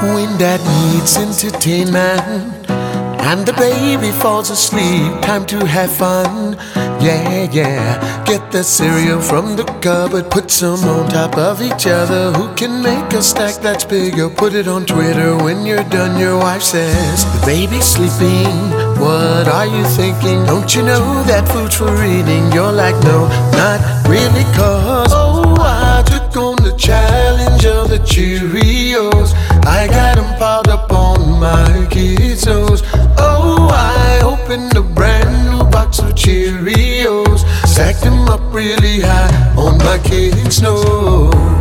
When dad needs entertainment and the baby falls asleep, time to have fun. Yeah, yeah. Get the cereal from the cupboard, put some on top of each other. Who can make a stack that's bigger? Put it on Twitter. When you're done, your wife says, the baby's sleeping. What are you thinking? Don't you know that food's for eating? You're like, no, not really, cause oh, I took on the challenge of the Cheerios. I got them piled up on my kids' nose. Oh, I opened a brand new box of Cheerios, stacked them up really high on my kids' nose.